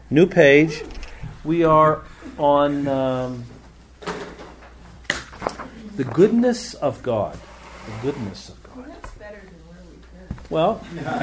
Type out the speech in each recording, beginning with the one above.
New page. We are on the goodness of God. The goodness of God. Well, that's better than where we've been. Well,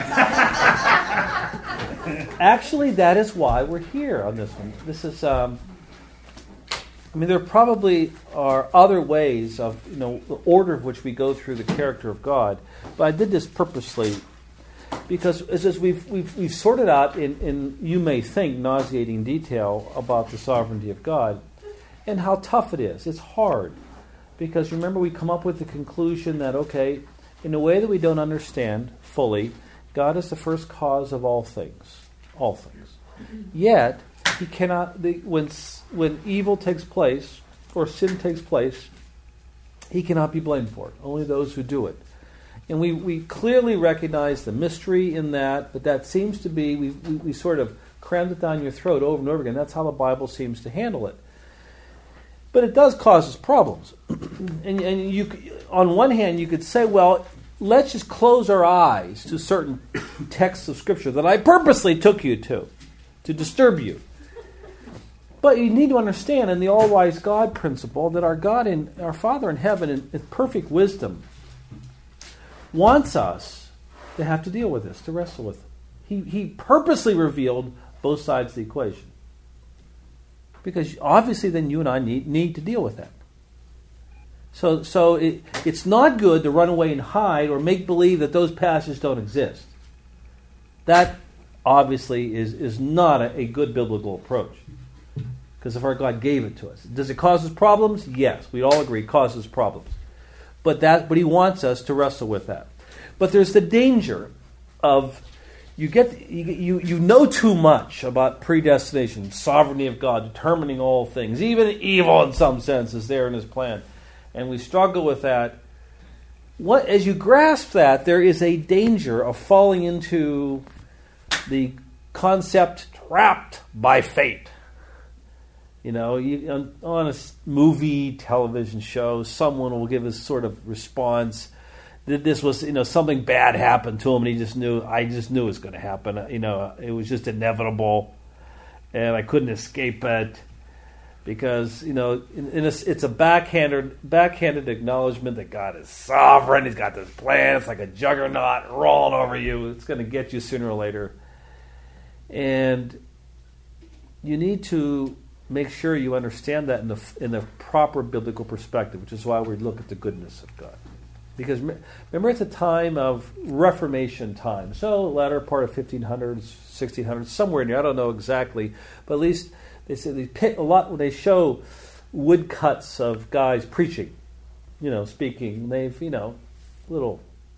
actually, that is why we're here on this one. This is, there probably are other ways of, the order of which we go through the character of God, but I did this purposely because as we've sorted out in you may think nauseating detail about the sovereignty of God and how tough it is. It's hard because remember we come up with the conclusion that in a way that we don't understand fully, God is the first cause of all things. All things. Yet, He cannot, when evil takes place, or sin takes place, He cannot be blamed for it. Only those who do it. And we clearly recognize the mystery in that, but that seems to be, we sort of crammed it down your throat over and over again. That's how the Bible seems to handle it. But it does cause us problems. and you, on one hand, you could say, well, let's just close our eyes to certain texts of Scripture that I purposely took you to disturb you. But you need to understand in the all-wise God principle that our God, our Father in heaven, in perfect wisdom, wants us to have to deal with this, to wrestle with it. He purposely revealed both sides of the equation. Because obviously then you and I need to deal with that. So it's not good to run away and hide or make believe that those passages don't exist. That obviously is not a good biblical approach. Because if our God gave it to us. Does it cause us problems? Yes, we all agree it causes problems. But He wants us to wrestle with that. But there's the danger of you know too much about predestination, sovereignty of God, determining all things, even evil in some sense is there in His plan. And we struggle with that. As you grasp that, there is a danger of falling into the concept trapped by fate. On a movie, television show, someone will give a sort of response that this was, something bad happened to him, and I just knew it was going to happen. It was just inevitable, and I couldn't escape it because, it's a backhanded acknowledgement that God is sovereign. He's got this plan. It's like a juggernaut rolling over you. It's going to get you sooner or later, and you need to make sure you understand that in the proper biblical perspective, which is why we look at the goodness of God. Because remember, it's a time of Reformation time, so latter part of 1500s, 1600s, somewhere in there. I don't know exactly, but at least they say they pick a lot when they show woodcuts of guys preaching, speaking. They've little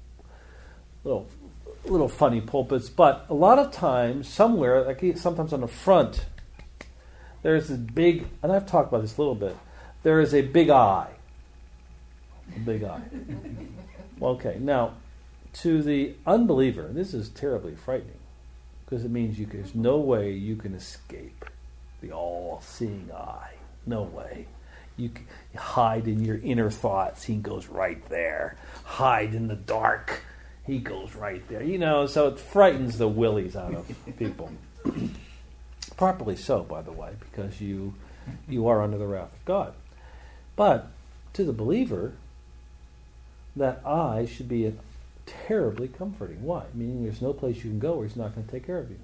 funny pulpits, but a lot of times somewhere, like sometimes on the front, there's this big, and I've talked about this a little bit, there is a big eye. A big eye. Okay, now, to the unbeliever, this is terribly frightening, because it means there's no way you can escape the all-seeing eye. No way. You can hide in your inner thoughts, He goes right there. Hide in the dark, He goes right there. So it frightens the willies out of people. Properly so, by the way, because you are under the wrath of God. But to the believer, that eye should be terribly comforting. Why? Meaning there's no place you can go where He's not going to take care of you.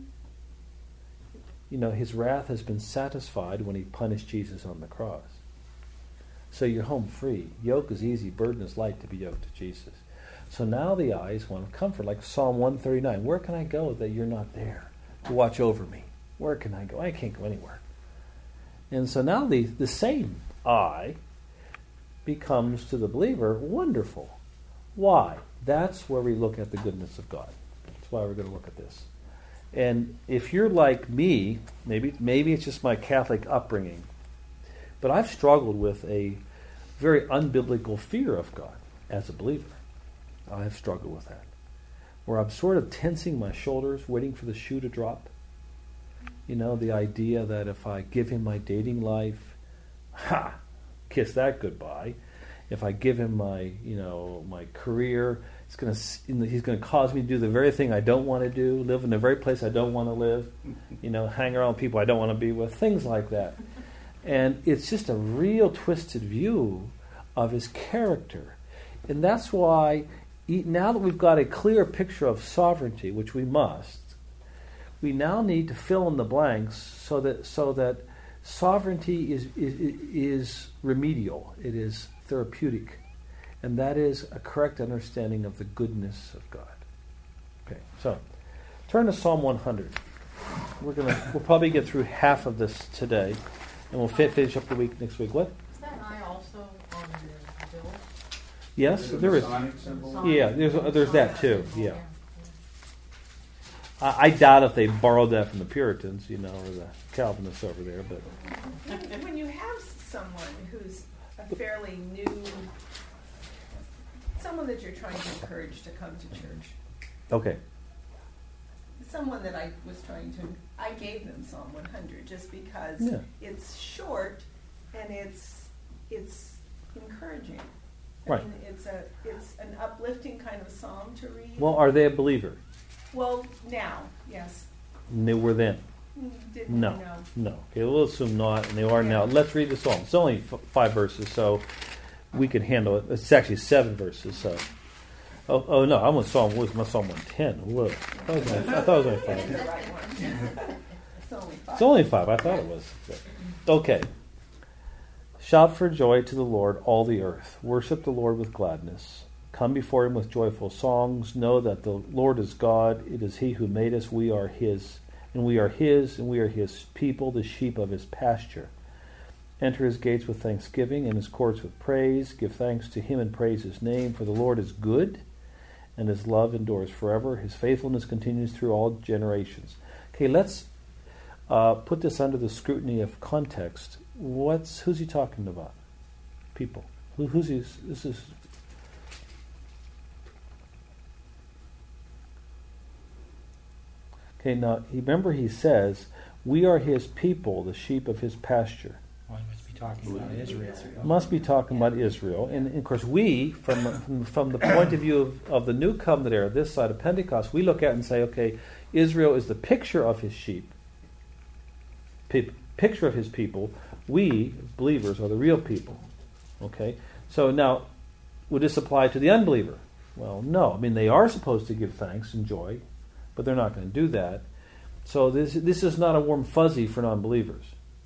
His wrath has been satisfied when He punished Jesus on the cross. So you're home free. Yoke is easy, burden is light to be yoked to Jesus. So now the eyes want comfort, like Psalm 139. Where can I go that You're not there to watch over me? Where can I go? I can't go anywhere. And so now the same eye becomes to the believer wonderful. Why? That's where we look at the goodness of God. That's why we're going to look at this. And if you're like me, maybe it's just my Catholic upbringing, but I've struggled with a very unbiblical fear of God as a believer. I've struggled with that. Where I'm sort of tensing my shoulders, waiting for the shoe to drop. The idea that if I give Him my dating life, kiss that goodbye. If I give Him my, my career, He's going to cause me to do the very thing I don't want to do, live in the very place I don't want to live, hang around people I don't want to be with, things like that. And it's just a real twisted view of his character. And that's why, now that we've got a clear picture of sovereignty, which we must, we now need to fill in the blanks so that sovereignty is remedial, it is therapeutic. And that is a correct understanding of the goodness of God. Okay, so turn to Psalm 100. We'll probably get through half of this today, and we'll finish up the week next week. What? Is that eye also on the bill? Yes, there is. Yeah, there's that too. Yeah. I doubt if they borrowed that from the Puritans, or the Calvinists over there. But when you have someone who's a fairly new, someone that you're trying to encourage to come to church. Okay. Someone that I gave them Psalm 100 just because it's short and it's encouraging. I mean, it's an uplifting kind of psalm to read. Well, are they a believer? Well, now, yes. And they were then? No. Okay, we'll assume not, and they are now. Let's read the psalm. It's only 5 verses, so we can handle it. It's actually 7 verses, so. Oh no, I'm on Psalm 110. Whoa. I thought it was only 5. It's only 5. I thought it was. Okay. Shout for joy to the Lord, all the earth. Worship the Lord with gladness. Come before him with joyful songs. Know that the Lord is God. It is he who made us. We are his. And we are his, and we are his people, the sheep of his pasture. Enter his gates with thanksgiving and his courts with praise. Give thanks to him and praise his name. For the Lord is good, and his love endures forever. His faithfulness continues through all generations. Okay, let's put this under the scrutiny of context. Who's he talking about? People. Who's he? This is. Okay, now remember he says, "We are his people, the sheep of his pasture." Well, he must be talking about Israel. Must be talking about Israel, and of course we, from the point of view of the New Covenant era, this side of Pentecost, we look at it and say, okay, Israel is the picture of his sheep, picture of his people. We, believers, are the real people. Okay, so now, would this apply to the unbeliever? Well, no. I mean, they are supposed to give thanks and joy, but they're not going to do that. So this is not a warm fuzzy for non-believers.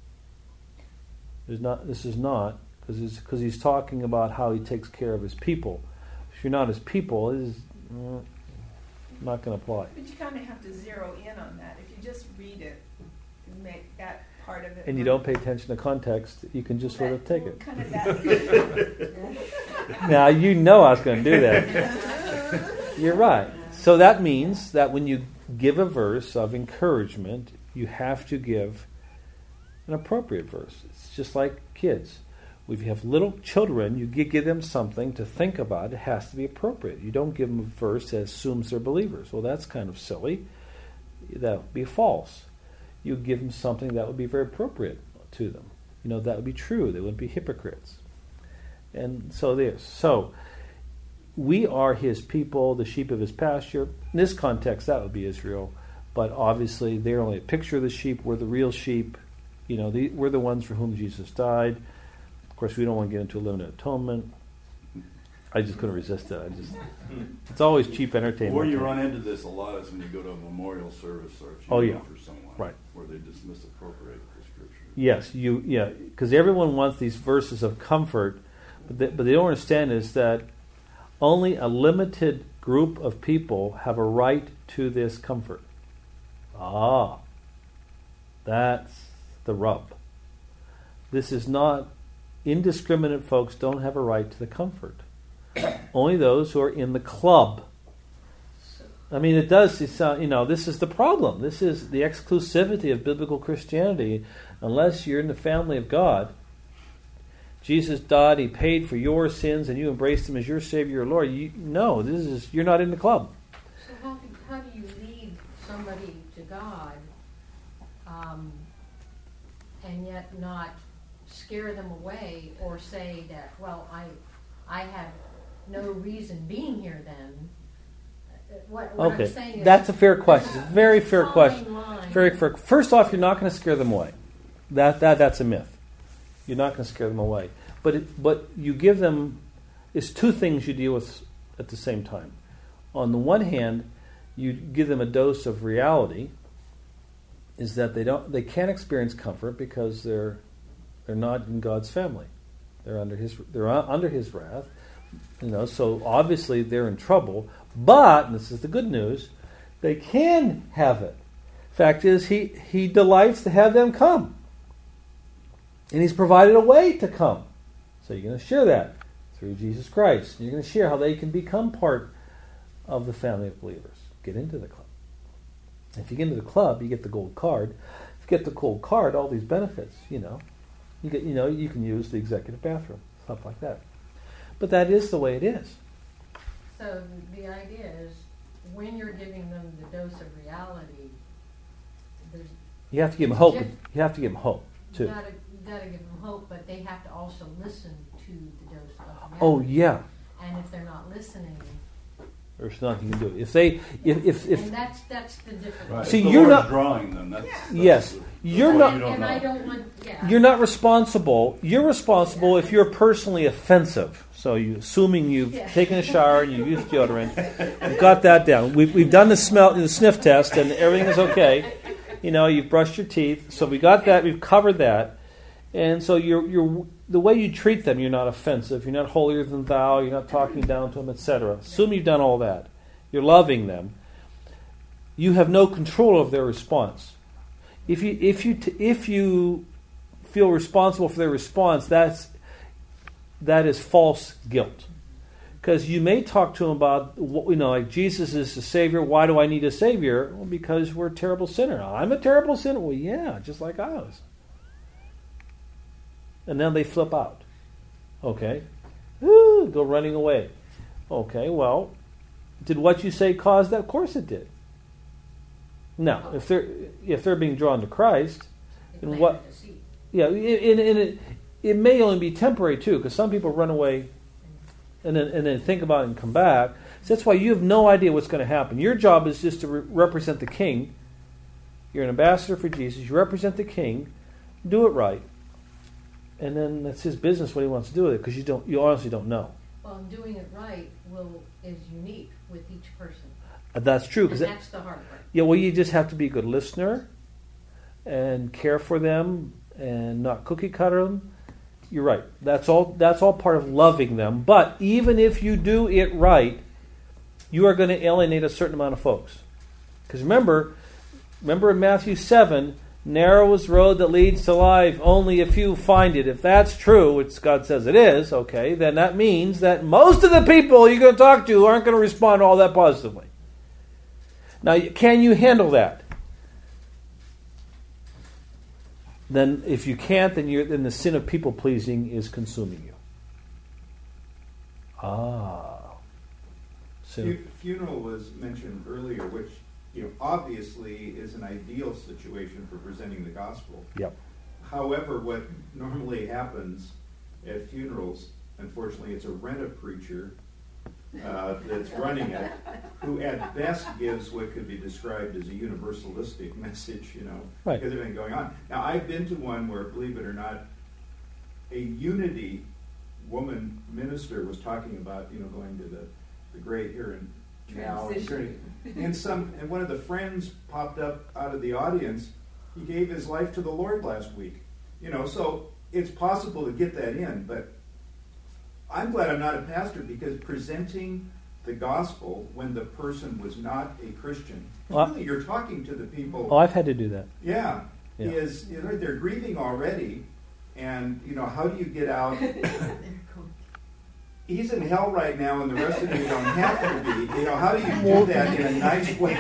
This is not because he's talking about how he takes care of his people. If you're not his people, it is not going to apply. But you kind of have to zero in on that. If you just read it and make that part of it, and you don't pay attention to context, you can just sort of take it. Kind of that. Now you know I was going to do that. You're right. So that means that when you give a verse of encouragement, you have to give an appropriate verse. It's just like kids. If you have little children, you give them something to think about. It has to be appropriate. You don't give them a verse that assumes they're believers. Well, that's kind of silly. That would be false. You give them something that would be very appropriate to them. That would be true. They wouldn't be hypocrites. And so there's. So we are his people, the sheep of his pasture. In this context, that would be Israel. But obviously, they're only a picture of the sheep. We're the real sheep. We're the ones for whom Jesus died. Of course, we don't want to get into limited atonement. I just couldn't resist it. It's always cheap entertainment. Where you run into this a lot is when you go to a memorial service or if you for someone, right, where they just misappropriate the scripture. Yes, because everyone wants these verses of comfort, but they don't understand is that only a limited group of people have a right to this comfort. That's the rub. This is not indiscriminate folks don't have a right to the comfort. Only those who are in the club. I mean, it does. This is the problem. This is the exclusivity of biblical Christianity. Unless you're in the family of God, Jesus died. He paid for your sins, and you embraced Him as your Savior, your Lord. You're not in the club. So how do you lead somebody to God, and yet not scare them away or say that, well, I have no reason being here then. What Okay, I'm saying is, that's a fair question. Very fair question. line. Very fair. First off, you're not going to scare them away. That's a myth. You're not going to scare them away. But you give them, it's two things you deal with at the same time. On the one hand, you give them a dose of reality, is that they can't experience comfort because they're not in God's family. They're under His wrath. So obviously they're in trouble. But, and this is the good news, they can have it. Fact is, He delights to have them come. And He's provided a way to come. So you're going to share that through Jesus Christ. You're going to share how they can become part of the family of believers. Get into the club. If you get into the club, you get the gold card. If you get the gold card, all these benefits, you can use the executive bathroom, stuff like that. But that is the way it is. So the idea is, when you're giving them the dose of reality, you have to give them hope. You have to give them hope too. You got to give them hope, but they have to also listen to the dose of reality. Oh yeah. And if they're not listening, there's nothing you can do. If and that's the difference. Right. See, if the you're Lord's not drawing them. That's yes, you're not. And I don't want. Yeah. You're not responsible. You're responsible if you're personally offensive. So assuming you've taken a shower and you used deodorant, you've got that down. We've done the sniff test and everything is okay. You've brushed your teeth. So we got that. We've covered that. And so you're the way you treat them, you're not offensive. You're not holier than thou. You're not talking down to them, etc. Assume you've done all that. You're loving them. You have no control of their response. If you feel responsible for their response, that is false guilt. Because you may talk to them about, like Jesus is the Savior. Why do I need a Savior? Well, because we're a terrible sinner. I'm a terrible sinner. Well, yeah, just like I was. And then they flip out. Okay. Go running away. Okay, well, did what you say cause that? Of course it did. Now, if they're being drawn to Christ, then what? Yeah, it may only be temporary too, because some people run away and then think about it and come back. So that's why you have no idea what's going to happen. Your job is just to represent the King. You're an ambassador for Jesus. You represent the King. Do it right. And then that's His business what He wants to do with it, because you honestly don't know. Well, doing it right is unique with each person. That's true. And that's the hard part. Yeah, well, you just have to be a good listener and care for them and not cookie cutter them. You're right. That's all part of loving them. But even if you do it right, you are going to alienate a certain amount of folks. Because remember in Matthew 7, narrow is the road that leads to life, only a few find it. If that's true, which God says it is, okay, then that means that most of the people you're going to talk to aren't going to respond all that positively. Now, can you handle that? Then if you can't, then the sin of people-pleasing is consuming you. Funeral was mentioned earlier, which obviously is an ideal situation for presenting the gospel. Yep. However, what normally happens at funerals, unfortunately, it's a rent-a-preacher that's running it, who at best gives what could be described as a universalistic message, right, because of everything going on. Now, I've been to one where, believe it or not, a Unity woman minister was talking about, going to the great here and now. And one of the friends popped up out of the audience. He gave his life to the Lord last week. So it's possible to get that in, but I'm glad I'm not a pastor, because presenting the gospel when the person was not a Christian, really you're talking to the people. Oh, I've had to do that. Yeah. Is they're grieving already, and how do you get out? He's in hell right now, and the rest of you don't have to be. How do you do that in a nice way?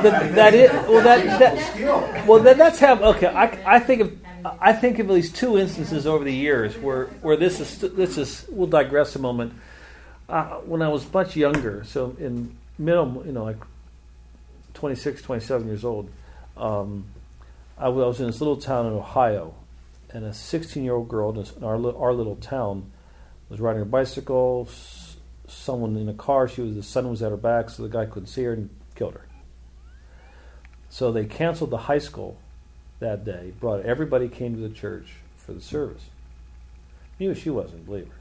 That's how. Okay, I think of at least two instances over the years where this is. We'll digress a moment. When I was much younger, so in middle, like 26, 27 years old, I was in this little town in Ohio, and a 16-year-old girl in our little town was riding her bicycle, someone in a car. The sun was at her back, so the guy couldn't see her and killed her. So they canceled the high school that day. Everybody came to the church for the service. She wasn't a believer.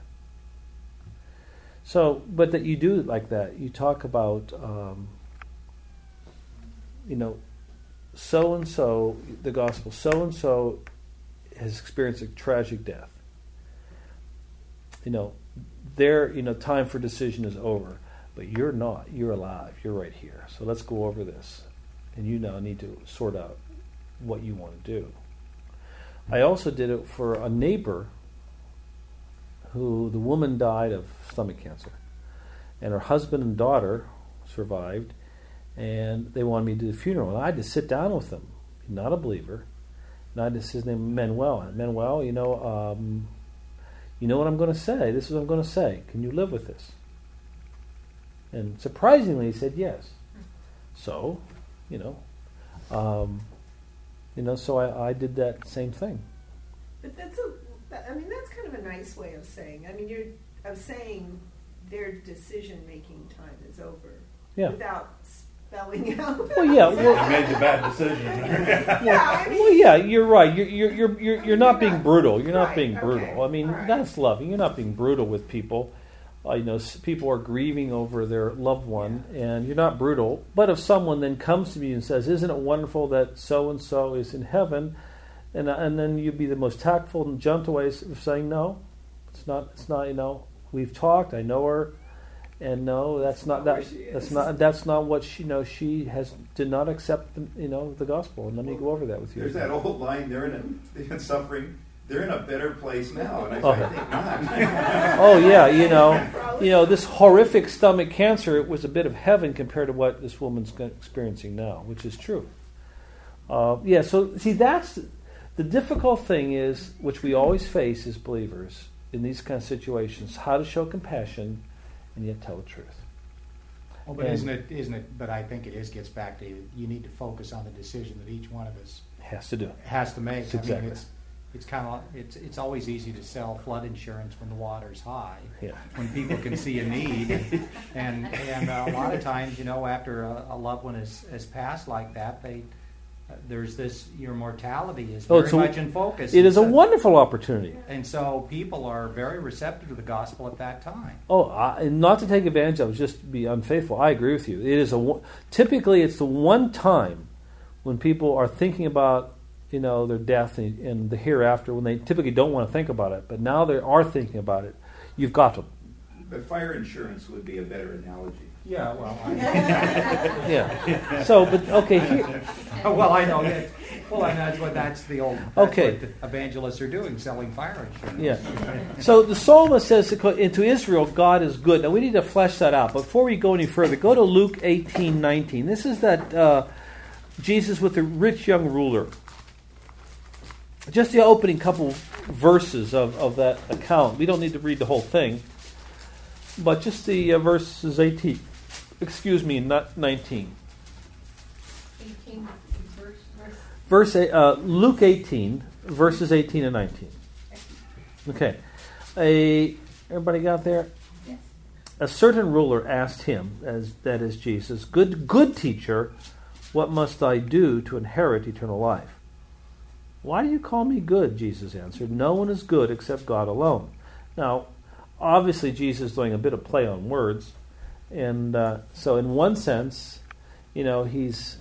So, but that you do it like that. You talk about, so and so, the gospel. So and so has experienced a tragic death. Their time for decision is over, but you're not. You're alive. You're right here. So let's go over this, and you now need to sort out what you want to do. I also did it for a neighbor who the woman died of stomach cancer, and her husband and daughter survived, and they wanted me to do the funeral, and I had to sit down with them. Not a believer, and his name Manuel. Manuel, you know what I'm going to say. This is what I'm going to say. Can you live with this? And surprisingly, he said yes. So, so I did that same thing. But that's kind of a nice way of saying. You're saying their decision-making time is over. Yeah. Without spelling out. Well, yeah. You made the bad decision. You're right. You're not being brutal. You're not being brutal. Okay. That's loving. You're not being brutal with people. People are grieving over their loved one, and you're not brutal. But if someone then comes to me and says, "Isn't it wonderful that so and so is in heaven?" and then you'd be the most tactful and gentle ways of saying, "No, it's not. It's not. We've talked. I know her, and no, that's not that. That's not what she knows. She did not accept the gospel." And let me go over that with you. There's that old line: they're in suffering. They're in a better place now, and I think not. Oh yeah, this horrific stomach cancer, it was a bit of heaven compared to what this woman's experiencing now, which is true. So see, that's the difficult thing is, which we always face as believers in these kind of situations, how to show compassion and yet tell the truth. Well, but isn't it? But I think it gets back to you need to focus on the decision that each one of us has to do. Has to make. Exactly. It's kind of it's always easy to sell flood insurance when the water's high. Yeah. When people can see a need, and a lot of times, after a loved one has passed like that, there's your mortality is very much in focus. It is a wonderful opportunity, and so people are very receptive to the gospel at that time. And not to take advantage of it, just to be unfaithful. I agree with you. It is typically it's the one time when people are thinking about their death and the hereafter, when they typically don't want to think about it, but now they are thinking about it. You've got to. But fire insurance would be a better analogy. Yeah, well, yeah. So, but okay. Well, I know that. Well, I know that's the old. Okay. What the evangelists are doing, selling fire insurance. Yeah. So the psalmist says, "Into Israel, God is good." Now we need to flesh that out. But before we go any further, go to Luke 18:19. This is that Jesus with the rich young ruler. Just the opening couple verses of that account. We don't need to read the whole thing, but just the verses 18. Excuse me, not 19. 18 Luke 18, verses 18 and 19. Okay. Everybody got there? Yes. A certain ruler asked him, that is Jesus, good teacher, what must I do to inherit eternal life? Why do you call me good? Jesus answered. No one is good except God alone. Now, obviously, Jesus is doing a bit of play on words, and so in one sense, he's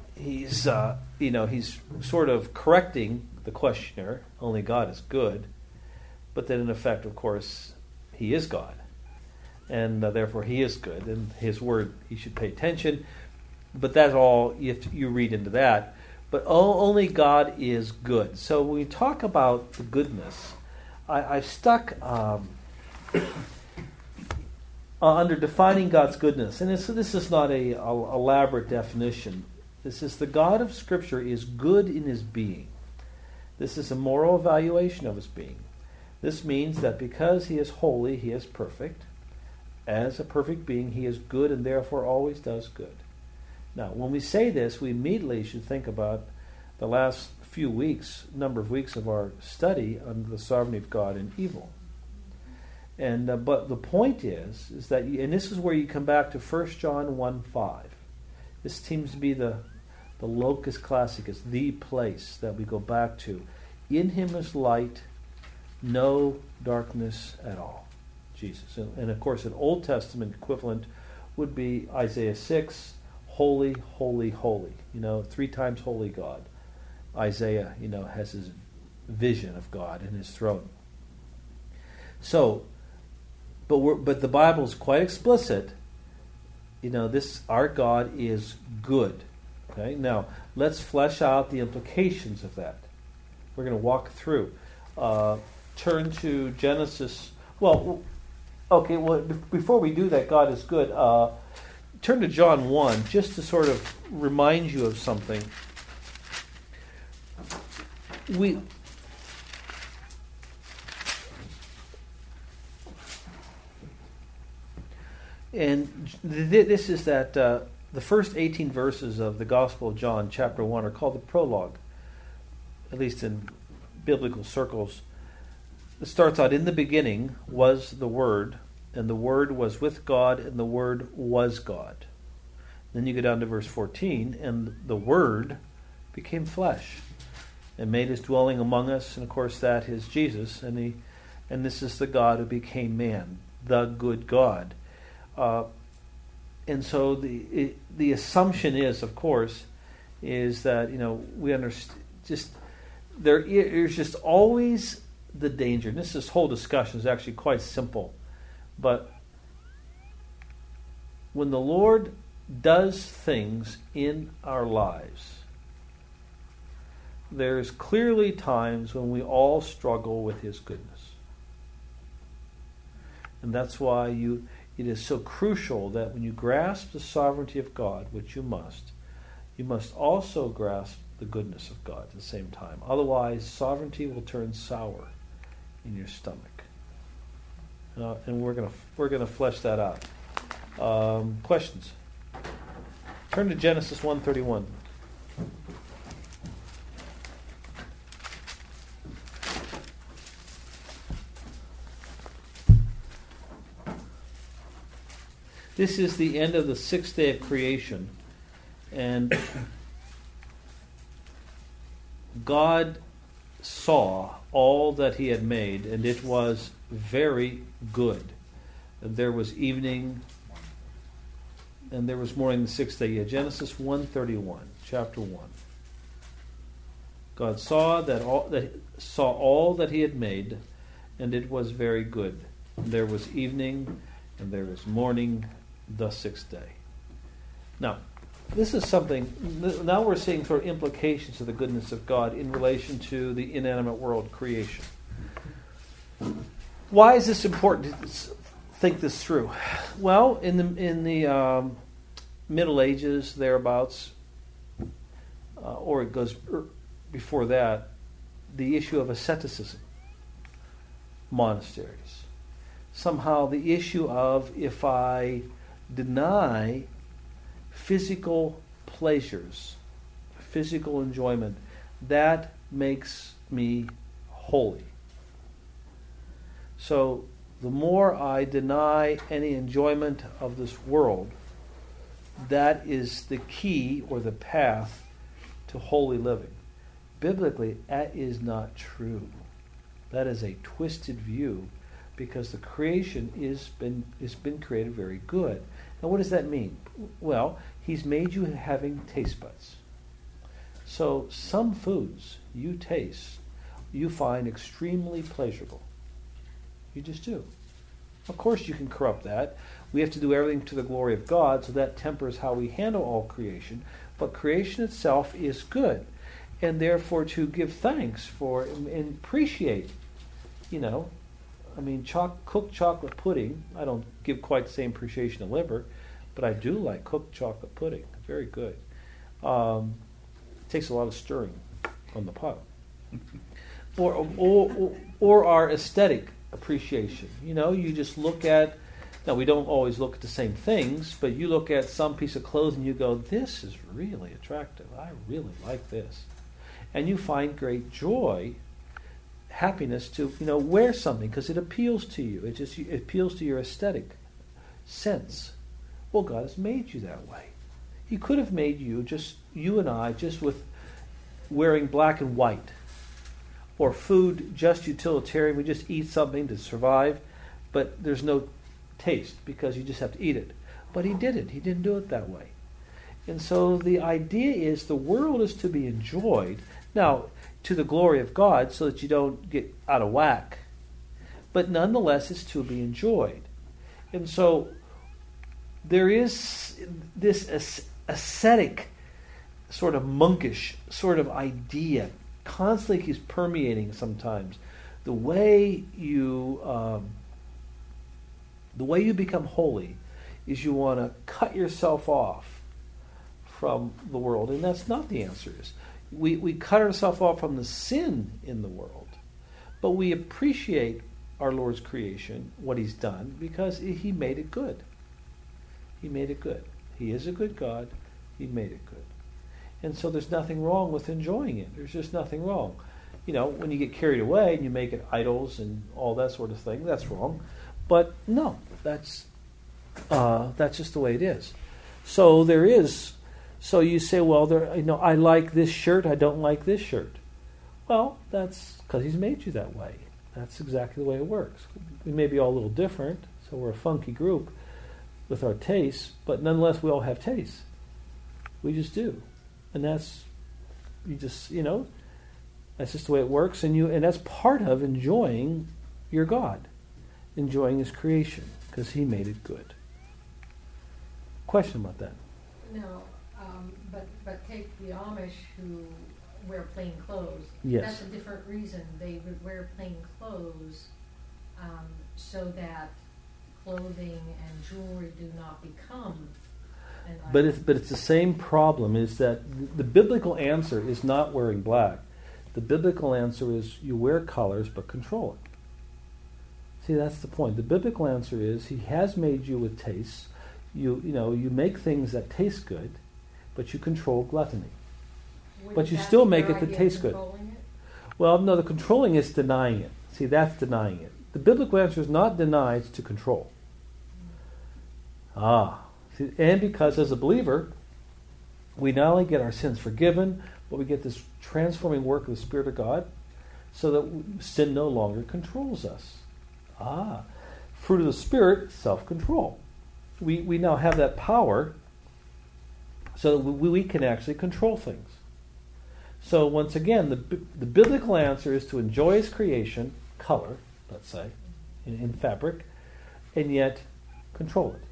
sort of correcting the questioner. Only God is good, but then in effect, of course, He is God, and therefore He is good, and His word you should pay attention. But that's all you read into that. But only God is good. So when we talk about the goodness, I've stuck under defining God's goodness. And this is not an elaborate definition. This is the God of Scripture is good in His being. This is a moral evaluation of His being. This means that because He is holy, He is perfect. As a perfect being, He is good and therefore always does good. Now, when we say this, we immediately should think about the last number of weeks of our study on the sovereignty of God and evil. And but the point is that, and this is where you come back to 1 John 1:5. This seems to be the locus classicus, the place that we go back to. In him is light, no darkness at all. Jesus. And of course, an Old Testament equivalent would be Isaiah 6, holy, holy, holy. 3 times holy God. Isaiah, has his vision of God in his throne. So, but the Bible is quite explicit. Our God is good. Okay. Now let's flesh out the implications of that. We're going to walk through. Turn to Genesis. Well, okay. Well, before we do that, God is good. Turn to John 1, just to sort of remind you of something. And this is that the first 18 verses of the Gospel of John, chapter 1, are called the prologue, at least in biblical circles. It starts out, in the beginning was the Word, and the Word was with God, and the Word was God. Then you go down to verse 14, and the Word became flesh and made his dwelling among us, and of course that is Jesus, and this is the God who became man, the good God. And so the assumption is, of course, is that we understand. There's just always the danger. And this whole discussion is actually quite simple, but when the Lord does things in our lives, there's clearly times when we all struggle with His goodness, and that's why it is so crucial that when you grasp the sovereignty of God, which you must also grasp the goodness of God at the same time. Otherwise, sovereignty will turn sour in your stomach. And we're gonna flesh that out. Questions? Turn to Genesis 1:31. This is the end of the 6th day of creation. And God saw all that He had made, and it was very good. And there was evening, and there was morning the 6th day. Yeah, Genesis 1:31, chapter 1. God saw all that He had made, and it was very good. And there was evening, and there was morning, the 6th day. Now, this is something. Now we're seeing sort of implications of the goodness of God in relation to the inanimate world creation. Why is this important to think this through? Well, in the Middle Ages, thereabouts, or it goes before that, the issue of asceticism, monasteries. Somehow the issue of, if I deny physical pleasures, physical enjoyment, that makes me holy. So the more I deny any enjoyment of this world, that is the key or the path to holy living. Biblically, that is not true. That is a twisted view, because the creation has been created very good. Now, what does that mean? Well, He's made you having taste buds. So some foods you taste, you find extremely pleasurable. You just do. Of course you can corrupt that. We have to do everything to the glory of God, so that tempers how we handle all creation. But creation itself is good. And therefore to give thanks for and appreciate, cooked chocolate pudding. I don't give quite the same appreciation to liver, but I do like cooked chocolate pudding. Very good. It takes a lot of stirring on the pot. Or our aesthetic appreciation. You just look at. Now, we don't always look at the same things, but you look at some piece of clothing and you go, this is really attractive. I really like this. And you find great joy happiness to wear something because it appeals to you. It appeals to your aesthetic sense. Well, God has made you that way. He could have made you and I, just with wearing black and white, or food just utilitarian. We just eat something to survive, but there's no taste because you just have to eat it. But He didn't. He didn't do it that way. And so the idea is the world is to be enjoyed, now, to the glory of God, so that you don't get out of whack. But nonetheless, it's to be enjoyed. And so there is this ascetic, sort of monkish sort of idea constantly keeps permeating sometimes. The way you become holy is you want to cut yourself off from the world, and that's not the answer. We cut ourselves off from the sin in the world, but we appreciate our Lord's creation, what He's done, because He made it good. He made it good. He is a good God. He made it good. And so there's nothing wrong with enjoying it. There's just nothing wrong. When you get carried away and you make it idols and all that sort of thing, that's wrong. But no, that's just the way it is. So there is. So you say, well, I like this shirt. I don't like this shirt. Well, that's because He's made you that way. That's exactly the way it works. We may be all a little different, so we're a funky group with our tastes, but nonetheless we all have tastes. We just do. And that's just the way it works, and that's part of enjoying your God, enjoying His creation, because He made it good. Question about that? No, but take the Amish who wear plain clothes. Yes. That's a different reason. They would wear plain clothes so that clothing and jewelry do not become an item. But it's the same problem, is that the biblical answer is not wearing black. The biblical answer is you wear colors but control it. See, that's the point. The biblical answer is He has made you with tastes. You make things that taste good, but you control gluttony. But you still make it to taste good. Well, no, the controlling is denying it. See, that's denying it. The biblical answer is not deny, it's to control. See, and because as a believer, we not only get our sins forgiven, but we get this transforming work of the Spirit of God, so that sin no longer controls us. Fruit of the Spirit, self-control. We now have that power so that we can actually control things. So once again, the biblical answer is to enjoy His creation, color, let's say, in fabric, and yet control it.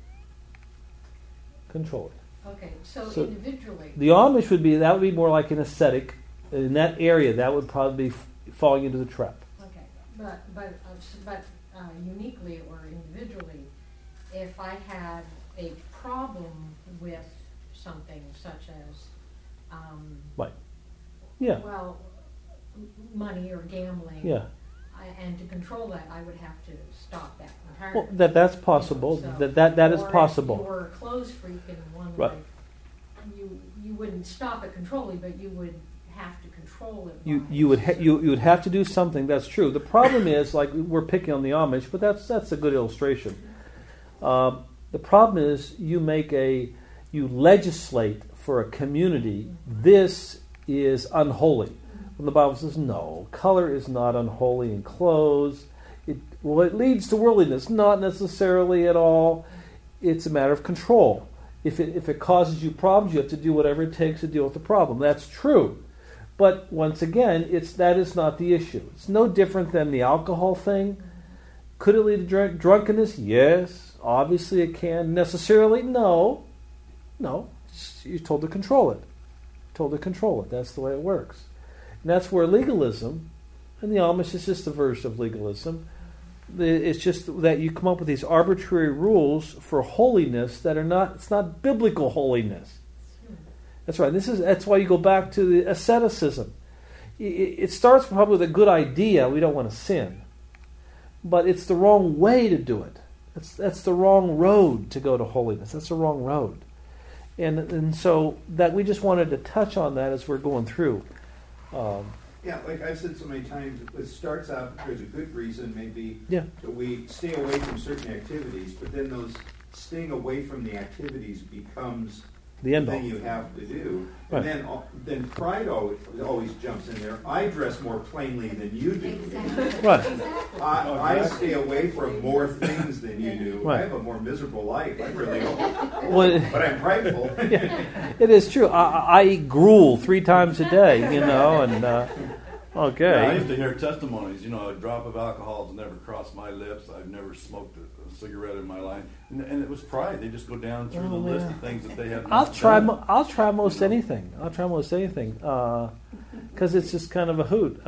Control it. Okay, so individually. The Amish would be more like an ascetic. In that area, that would probably be falling into the trap. Okay, but uniquely or individually, if I had a problem with something such as, right, yeah, well, money or gambling, yeah, and to control that, I would have to stop that entirely. Well, that's possible. So, that is possible. If you were a clothes freak in one right. life, you wouldn't stop it completely, but you would have to control it. You would have to do something. That's true. The problem is, like, we're picking on the Amish, but that's a good illustration. The problem is you legislate for a community. This is unholy. When the Bible says no, color is not unholy in clothes. It leads to worldliness. Not necessarily at all. It's a matter of control. If it causes you problems, you have to do whatever it takes to deal with the problem. That's true. But once again, that is not the issue. It's no different than the alcohol thing. Could it lead to drunkenness? Yes. Obviously it can. Necessarily? No. No. You're told to control it. That's the way it works. And that's where legalism, and the Amish is just a version of legalism. It's just that you come up with these arbitrary rules for holiness that are not, it's not biblical holiness. That's right. That's why you go back to the asceticism. It starts probably with a good idea. We don't want to sin. But it's the wrong way to do it. That's the wrong road to go to holiness. That's the wrong road. And so that we just wanted to touch on that as we're going through. Yeah, like I've said so many times, it starts out, there's a good reason maybe that we stay away from certain activities, but then those staying away from the activities becomes the end thing you have to do. Right. And then pride always jumps in there. I dress more plainly than you do. Exactly. Right. I stay away from more things than you do. Right. I have a more miserable life. I really don't. But I'm prideful. Yeah, it is true. I eat gruel 3 times a day, and okay. Yeah, I used to hear testimonies. A drop of alcohol has never crossed my lips. I've never smoked a cigarette in my life, and it was pride. They just go down through the list of things that they have. I'll try most anything. Because it's just kind of a hoot.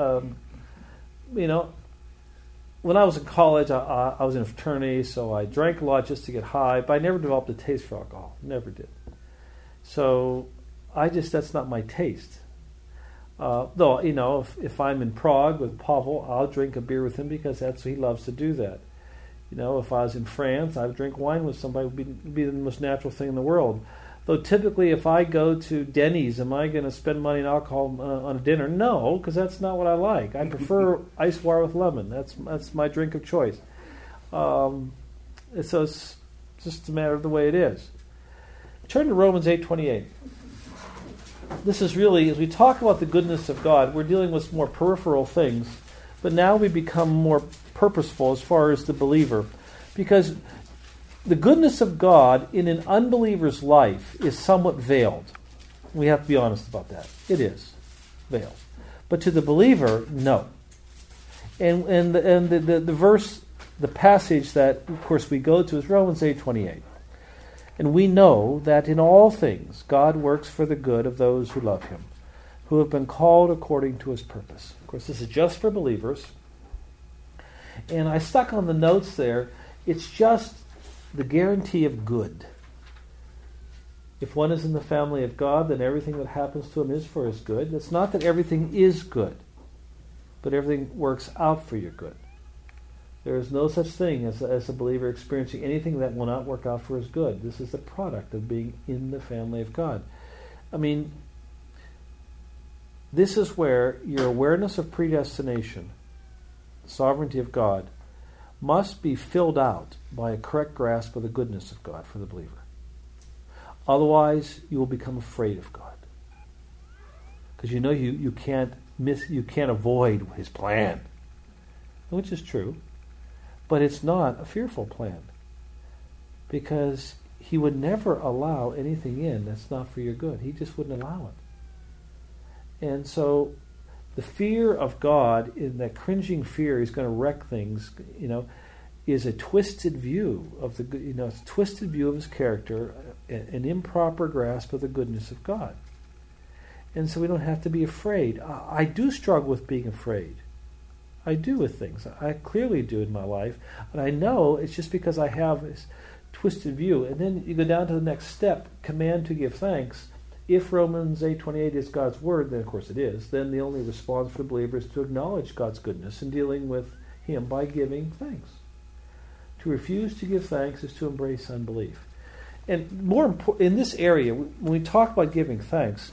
When I was in college, I was in a fraternity, so I drank a lot just to get high, but I never developed a taste for alcohol. Never did. So that's not my taste. Though, if I'm in Prague with Pavel, I'll drink a beer with him because he loves to do that. If I was in France, I would drink wine with somebody. It would be the most natural thing in the world. Though typically, if I go to Denny's, am I going to spend money on alcohol on a dinner? No, because that's not what I like. I prefer ice water with lemon. That's my drink of choice. So it's just a matter of the way it is. Turn to Romans 8:28. This is really, as we talk about the goodness of God, we're dealing with more peripheral things, but now we become more purposeful as far as the believer, because the goodness of God in an unbeliever's life is somewhat veiled. We have to be honest about that. It is veiled. But to the believer, no. And the verse, the passage that, of course, we go to is Romans 8:28. And we know that in all things God works for the good of those who love him, who have been called according to his purpose. Of course, this is just for believers. And I stuck on the notes there, it's just the guarantee of good. If one is in the family of God, then everything that happens to him is for his good. It's not that everything is good, but everything works out for your good. There is no such thing as a believer experiencing anything that will not work out for his good. This is the product of being in the family of God. I mean, this is where your awareness of predestination, the sovereignty of God, must be filled out by a correct grasp of the goodness of God for the believer. Otherwise, you will become afraid of God. Because you can't avoid his plan, which is true. But it's not a fearful plan, because he would never allow anything in that's not for your good. He just wouldn't allow it. And so the fear of God, in that cringing fear he's going to wreck things, is a twisted view of it's a twisted view of his character, an improper grasp of the goodness of God. And so we don't have to be afraid. I do struggle with being afraid. I do with things. I clearly do in my life. And I know it's just because I have this twisted view. And then you go down to the next step, command to give thanks. If Romans 8:28 is God's word, then of course it is, then the only response for the believer is to acknowledge God's goodness in dealing with him by giving thanks. To refuse to give thanks is to embrace unbelief. And more important, in this area, when we talk about giving thanks,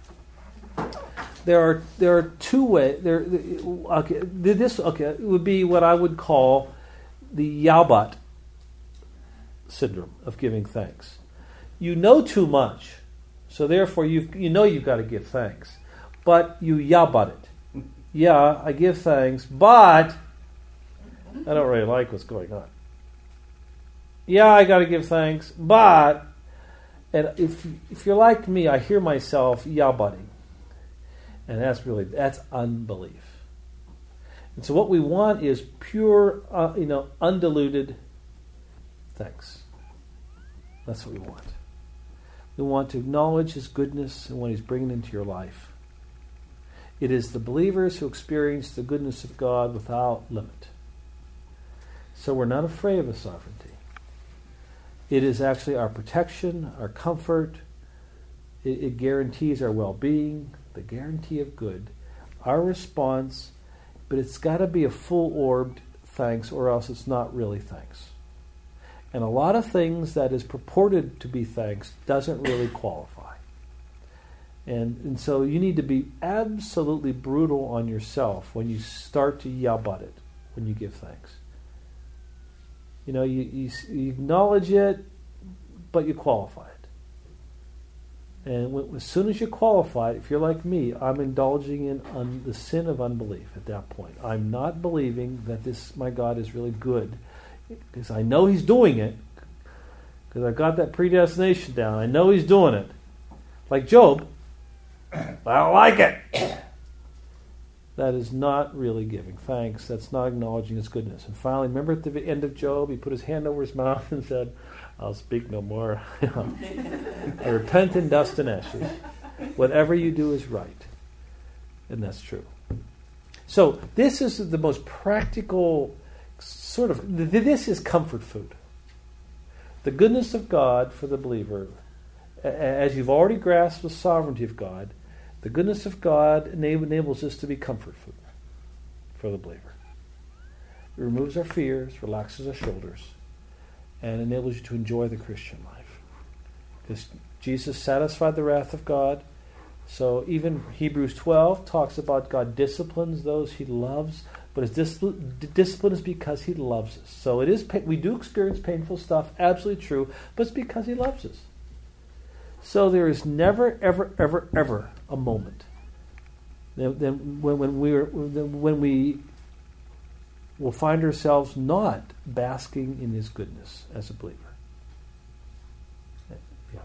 there are 2 ways. It would be what I would call the Yabat syndrome of giving thanks. You know too much, so therefore you've got to give thanks, but you Yabat it. Yeah, I give thanks, but I don't really like what's going on. Yeah, I got to give thanks, but, and if you're like me, I hear myself Yabatting. And that's unbelief. And so what we want is pure, undiluted thanks. That's what we want. We want to acknowledge his goodness and what he's bringing into your life. It is the believers who experience the goodness of God without limit. So we're not afraid of his sovereignty. It is actually our protection, our comfort. It guarantees our well-being, the guarantee of good, our response, but it's got to be a full-orbed thanks, or else it's not really thanks. And a lot of things that is purported to be thanks doesn't really qualify. And so you need to be absolutely brutal on yourself when you start to yell about it, when you give thanks. You know, you acknowledge it, but you qualify it. And as soon as you qualify it, if you're like me, I'm indulging in the sin of unbelief at that point. I'm not believing that my God is really good, because I know He's doing it, because I've got that predestination down. I know He's doing it. Like Job, I don't like it. That is not really giving thanks. That's not acknowledging His goodness. And finally, remember at the end of Job, he put his hand over his mouth and said, I'll speak no more. I repent in dust and ashes. Whatever you do is right. And that's true. So this is the most practical sort of, this is comfort food. The goodness of God for the believer, as you've already grasped the sovereignty of God, the goodness of God enables us to be comfort food for the believer. It removes our fears, relaxes our shoulders, and enables you to enjoy the Christian life. Because Jesus satisfied the wrath of God. So even Hebrews 12 talks about God disciplines those He loves, but His discipline is because He loves us. So it is. We do experience painful stuff, absolutely true, but it's because He loves us. So there is never, ever, ever, ever a moment when we will find ourselves not basking in His goodness as a believer. Yeah.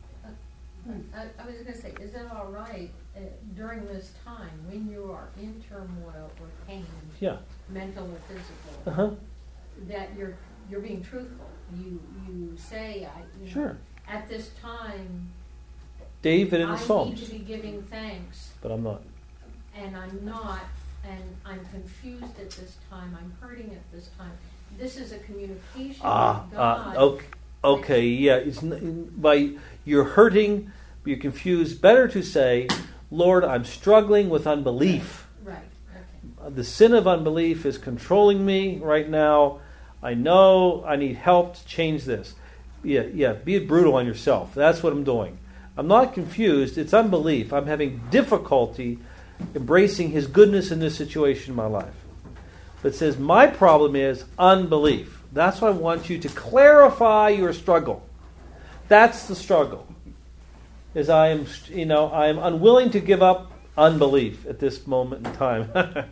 I was going to say, is it all right during this time when you are in turmoil or pain, mental or physical, that you're being truthful? You say, sure. At this time, David in the Psalms. I need to be giving thanks. But I'm not. And I'm not, and I'm confused at this time, I'm hurting at this time. This is a communication with God. Okay, yeah. You're hurting, you're confused. Better to say, Lord, I'm struggling with unbelief. Right, okay. The sin of unbelief is controlling me right now. I know I need help to change this. Yeah, be brutal on yourself. That's what I'm doing. I'm not confused. It's unbelief. I'm having difficulty embracing His goodness in this situation in my life. But it says, my problem is unbelief. That's why I want you to clarify your struggle. That's the struggle. Is I am unwilling to give up unbelief at this moment in time.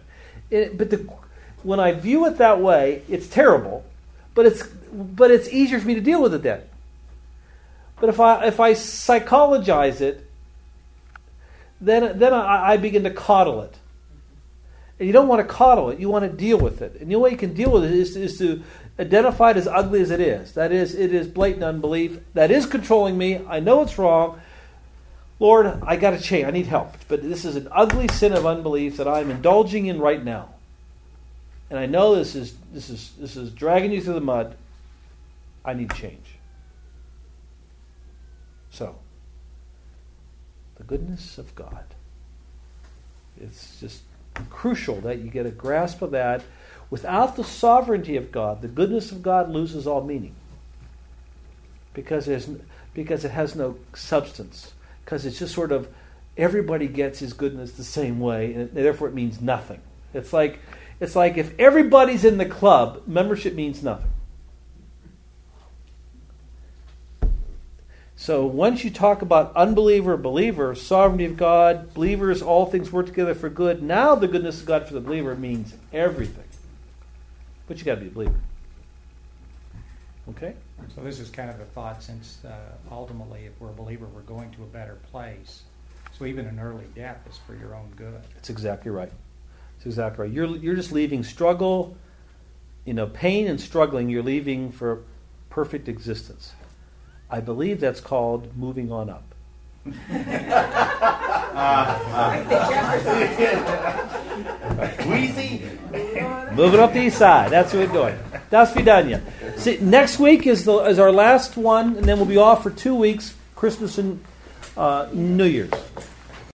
When I view it that way, it's terrible. But it's easier for me to deal with it then. But if I psychologize it, then I begin to coddle it. And you don't want to coddle it. You want to deal with it. And the only way you can deal with it is to identify it as ugly as it is. That is, it is blatant unbelief. That is controlling me. I know it's wrong. Lord, I got to change. I need help. But this is an ugly sin of unbelief that I'm indulging in right now. And I know this is dragging you through the mud. I need change. So, the goodness of God. It's just crucial that you get a grasp of that. Without the sovereignty of God, the goodness of God loses all meaning. Because it has no substance. Because it's just sort of, everybody gets His goodness the same way, and therefore it means nothing. It's like if everybody's in the club, membership means nothing. So once you talk about unbeliever, believer, sovereignty of God, believers, all things work together for good, now the goodness of God for the believer means everything. But you got to be a believer. Okay? So this is kind of a thought, since ultimately if we're a believer, we're going to a better place. So even an early death is for your own good. That's exactly right. That's exactly right. You're just leaving struggle, pain and struggling, you're leaving for perfect existence. I believe that's called moving on up. Wheezy. Moving up the east side. That's where we're going. Das Vidania. See, next week is our last one, and then we'll be off for 2 weeks, Christmas and New Year's.